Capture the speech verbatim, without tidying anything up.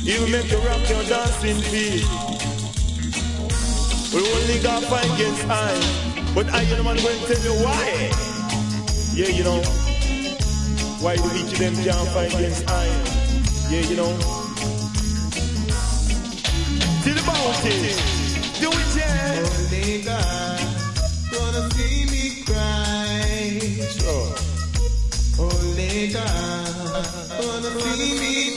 He will make you rock your dancing feet. We only got fight against I, but I am the man going to tell you why. Yeah, you know, why the each of them can't fight against I. Yeah, you know. To the bounty, do it, yeah. Only God gonna see me cry. Sure. Only God gonna see me